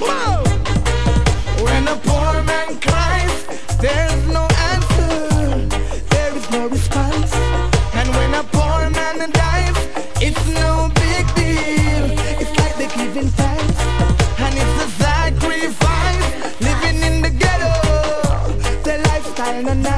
Whoa! When a poor man cries, there's no answer, there is no response. And when a poor man dies, it's no big deal. It's like they're giving thanks, and it's a sacrifice. Living in the ghetto, their lifestyle and